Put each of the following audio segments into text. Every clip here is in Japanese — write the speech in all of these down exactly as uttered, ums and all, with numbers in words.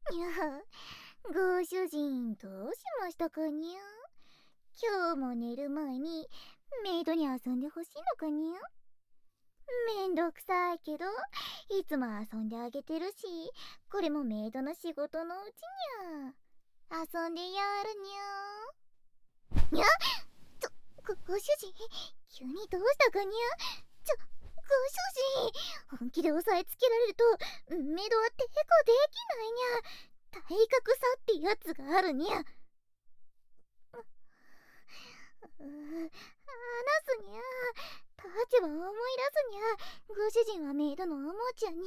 にゃ、ご主人どうしましたかにゃ。今日も寝る前にメイドに遊んでほしいのかにゃ。めんどくさいけどいつも遊んであげてるし、これもメイドの仕事のうちにゃ。遊んでやるにゃ。にゃ、ちょ、ご、ご主人急にどうしたかにゃ。ちょ、ご主人本気で押さえつけられるとメイドは抵抗できないにゃ。体格差ってやつがあるにゃ。うー、話すにゃ。立場を思い出すにゃ。ご主人はメイドのおもちゃにゃ。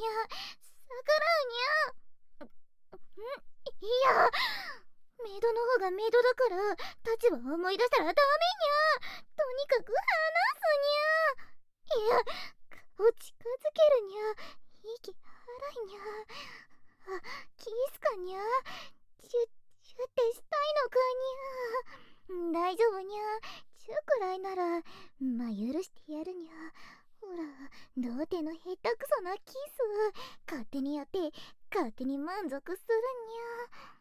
逆らうにゃ。ん、いや、メイドの方がメイドだから立場を思い出したらダメにゃ。とにかく話すにゃ。いや、顔近づけるにゃ。息荒いにゃ。あ、キスかにゃ。チュッチュってしたいのかにゃ。大丈夫にゃ。チュくらいならまあ許してやるにゃ。ほら、童貞の下手くそなキス勝手にやって勝手に満足するにゃ。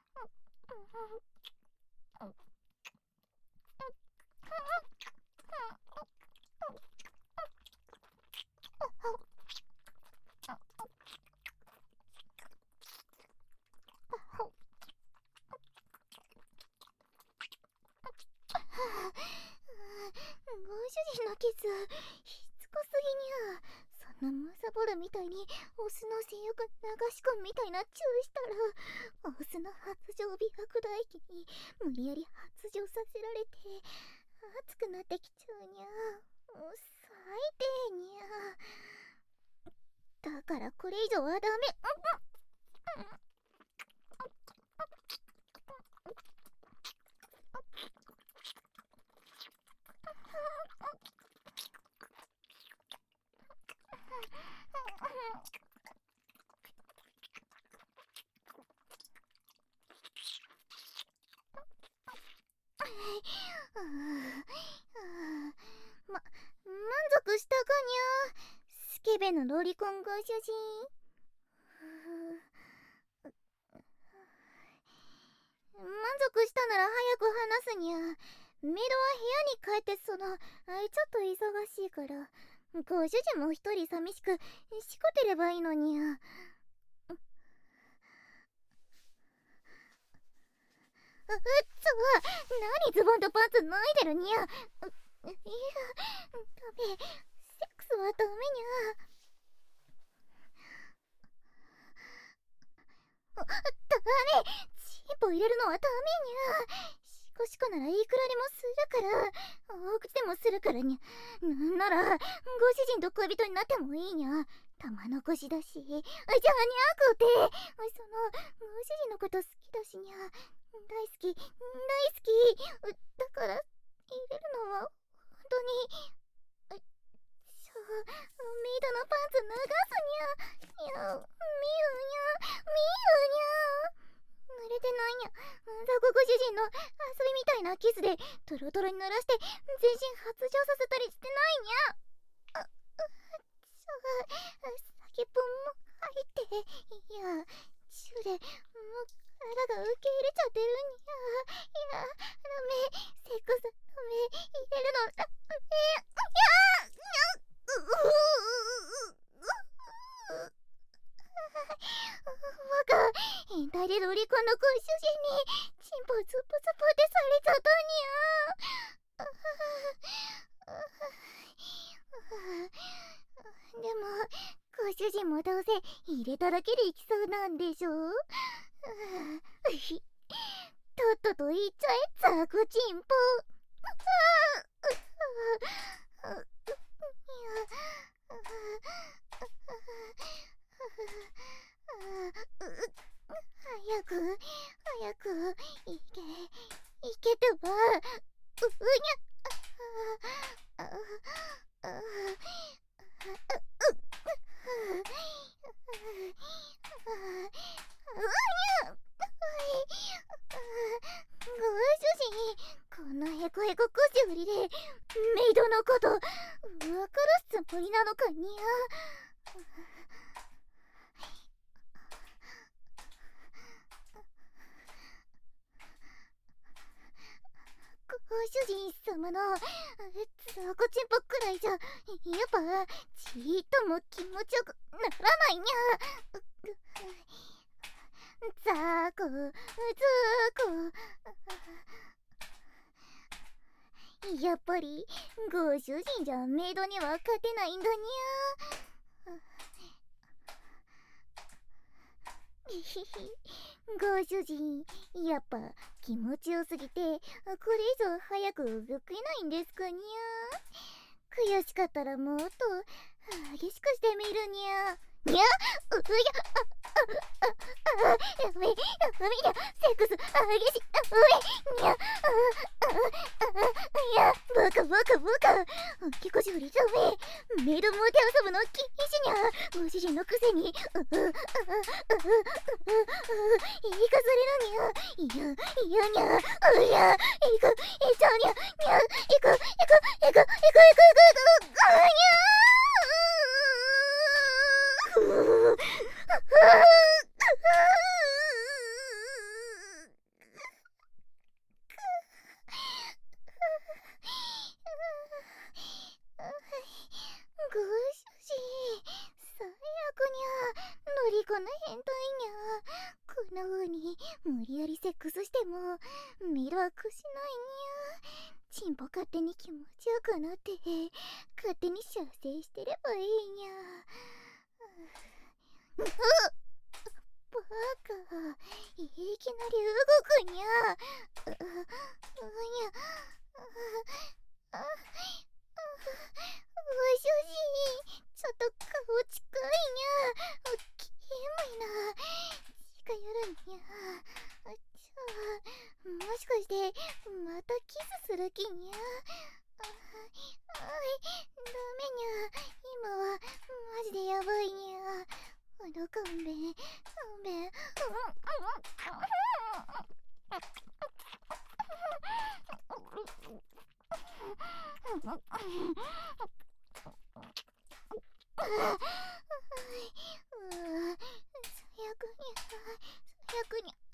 ご主人のキスしつこすぎにゃ。そんなむさぼるみたいにオスの性欲流し込むみたいなチューしたらオスの発情美白唾液に無理やり発情させられて熱くなってきちゃうにゃ。最低にゃ。だからこれ以上はダメ。ま、満足したかにゃ。スケベのロリコンご主人。満足したなら早く話すにゃ。メイドは部屋に帰ってそのあいちょっと忙しいからご主人も一人寂しくしこてればいいのにゃ。うっつわ、何ズボンとパンツ脱いでるにゃ。いや、ダメ、セックスはダメにゃ。ダメ、チンポ入れるのはダメにゃ。シコシコならいくらでもするから、大口でもするからにゃ。なんならご主人と恋人になってもいいにゃ。玉残しだし。じゃあにゃくて、そのご主人のこと好きだしにゃ。大好き大好きだから入れるのは本当に。ちょ、メイドのパンツ脱がすにゃ。いや、みゆにゃ、みゆにゃ。濡れてないにゃ。ザコご主人の遊びみたいなキスでトロトロに濡らして全身発情させたりしてないにゃ。あ、ちょ、先っぽも入って、いや、チューでもう体が受け入れちゃってるにゃ。いや、ダメ、セックスダメ、入れるのダメ。いや、にゃ、ううバカ、変態でロリコンのご主人にチンポズプズプってされちゃったにゃ。でもご主人もどうせ入れただけでいきそうなんでしょ。とっとと言っちゃえ、ザコチンポ。早く早くいけいけてば。うにゃ。ご主人、こんなヘコヘコこしぶりでメイドのこと分からすつもりなのかにゃ。 主人様のザコチンポくらいじゃやっぱちっとも気持ちよくならないにゃ。ザコザコ、やっぱりご主人じゃメイドには勝てないんだにゃ。ご主人、やっぱ気持ちよすぎてこれ以上早く動けないんですかにゃ。悔しかったらもっと激しくしてみるにゃ。にゃ、うや、あ、あ、あ、あ、やめ、やめにゃ、セックス激しい、うえ、にゃ、あ、あ、あ、いや、バカバカバカ、結構しぶりだめ、メイドも手遊ぶの禁止にゃ、ご主人のくせに、う、う、う、う、う、う、言いかされるにゃ、いや、いやにゃ、うや、いく、いちゃうにゃ、にゃ、いく、いく、いく、いく、いく、いく、いく、いく、にゃふぅご主人、最悪にゃ。のりこの変態にゃ。こんな風に無理やりセックスしてもミラークしないにゃ。チンポ勝手に気持ちよくなって勝手に射精してればいいにゃ。うっ、バカ、いきなり動くにゃ。う、うにゃ、あ、あ、ご主人、ちょっと顔近いにゃ。キモいな。近寄るにゃ。じゃあ、もしかしてまたキスする気にゃ。あ、はい、ダメにゃ。今はマジでやばいにゃ。あの勘弁、勘弁。最悪にゃ、最悪にゃ。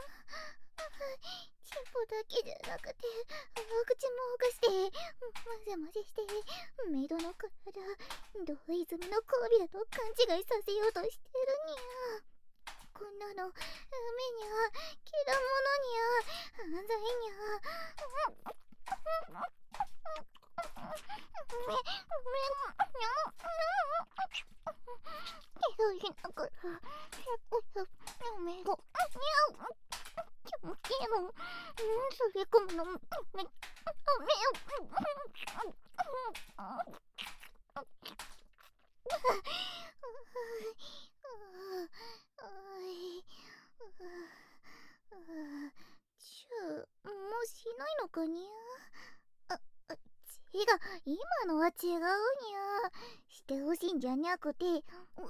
チンポだけじゃなくてお口もほぐして混ぜ混ぜしてメイドの体同泉の交尾だと勘違いさせようとしてるにゃ。こんなのダメにゃ、けだものにゃ、犯罪にゃ。ひどいながらメイドにゃ気持ちいいの。それ込むのめめチューもうしないのかにゃ。あ、違う、今のは違うにゃ。してほしいんじゃなくて、うん、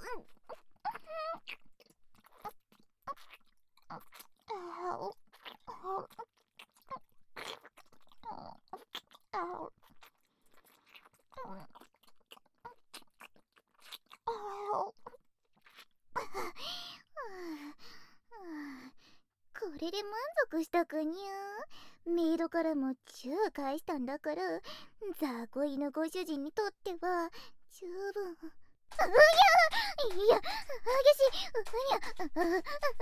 これで満足したかにゃ。メイドからもチュー返したんだから、雑魚いのご主人にとっては十分。うや、いや、激しい、うにゃ、うにゃ、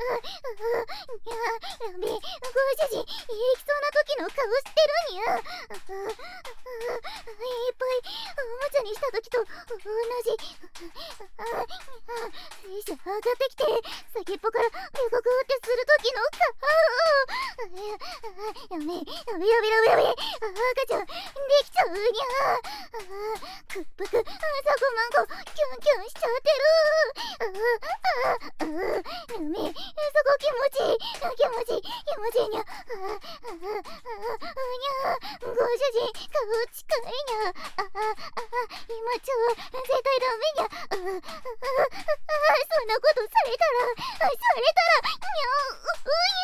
やべえ、ご主人、生きそうな時の顔してるにゃ。いっぱいおもちゃにした時と同じ。精子上がってきて、先っぽからペコクってする時の顔。やめ、やめ、やめ、やめ、やめ、赤ちゃん、できちゃうにゃ。くっぷく、あさこまんこ、キュンキュンしちゃってる。やめ、そこ気持ちいい、気持ちいい、気持ちいいにゃ。にゃ、ご主人、顔近いにゃ。今ちょ、絶対ダメにゃ。そんなことされたら、されたら、にゃ、うに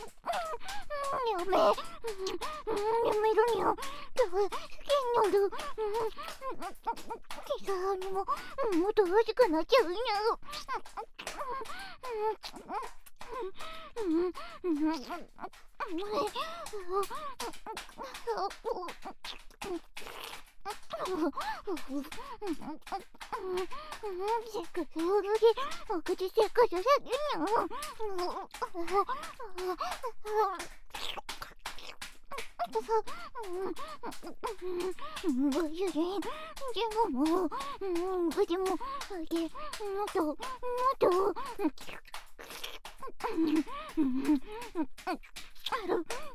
ゃ。やめ、やめるにゃ。好きになる。 膝にももっと欲しくなっちゃうにゃ。せっかく泳ぎお口せっかじゃせっにゃ。ご主人、でももう、口も、で、もっと、もっと、ある。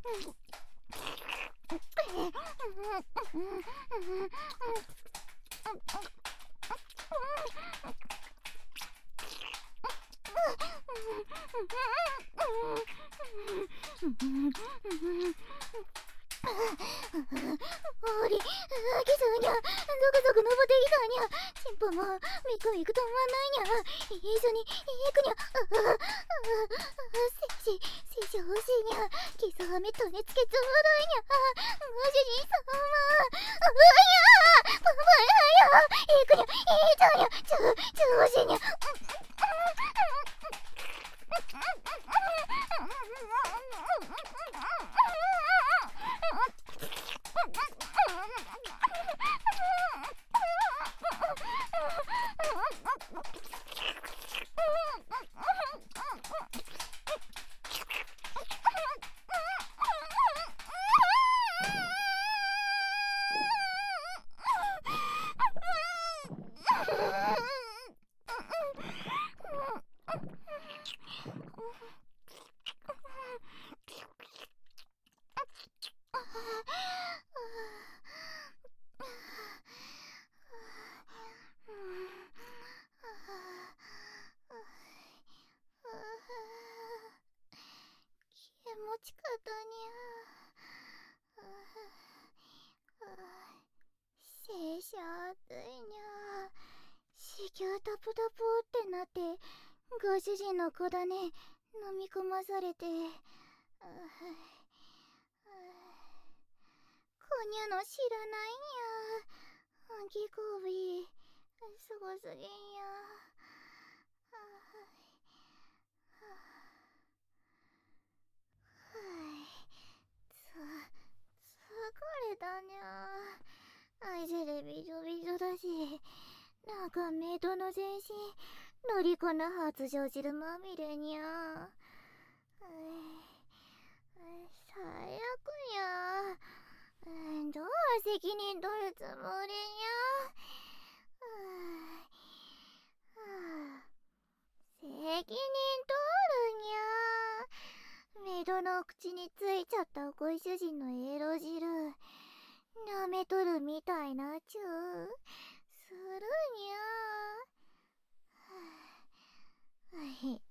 おり、きそうにゃ、ゾクゾク登ってきたにゃ。チンポもミクミク止まんないにゃ。一緒に行くにゃ。せし、せし欲しいにゃ。キスはめとねつけちょうだいにゃ。ご主人様。うやー、パパや行くにゃ、いいじゃにゃ。ちょ、ちょ欲しいにゃ。気持ちかったにゃ。せいしゃあついにゃ。子宮タプタプってなってご主人の子だね飲み込まされて、こにゃの知らないにゃ。ぎこびすごすぎんや。疲れたにゃ。アイゼレビジョビジョだし、なんかメイドの全身のりこの発情汁まみれにゃ。最悪にゃ。どう責任取るつもりにゃ。責任取るにゃ。メイドの口についちゃったご主人のエロ汁舐めとるみたいなチューするにゃ。はい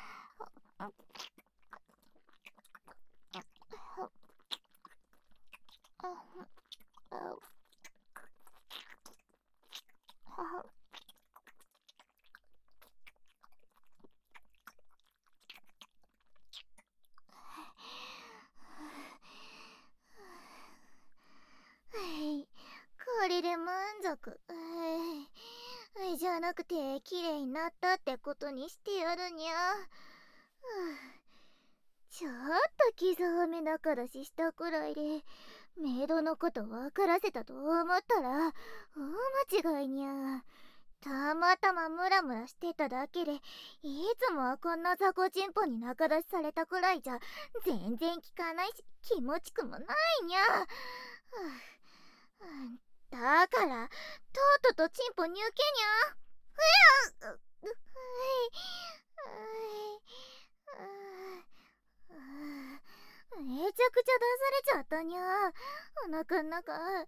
これで満足。じゃなくて綺麗になったってことにしてやるにゃ。ちょっと傷はめなからししたくらいでメイドのこと分からせたと思ったら大間違いにゃ。たまたまムラムラしてただけで、いつもはこんな雑魚チンポに仲出しされたくらいじゃ全然効かないし気持ちくもないにゃ。だからとっととチンポ入けにゃ。ふやっめちゃくちゃ出されちゃったにゃ。お腹ん中熱い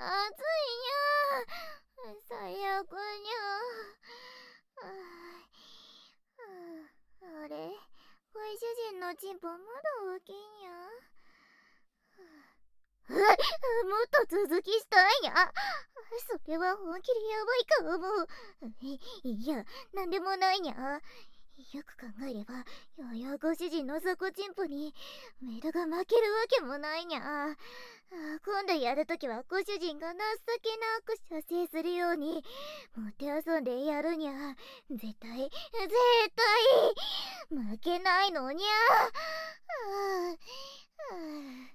にゃ。最悪にゃ。あれ、ご主人のチンポまだ大きいにゃ。もっと続きしたいにゃ。それは本気でやばいかも。いや、なんでもないにゃ。 よく考えれば、よやご主人の底チンポにメイドが負けるわけもないにゃ。あ今度やるときはご主人が情けなく射精するようにもてあそんでやるにゃ。絶対絶対負けないのにゃ。あああ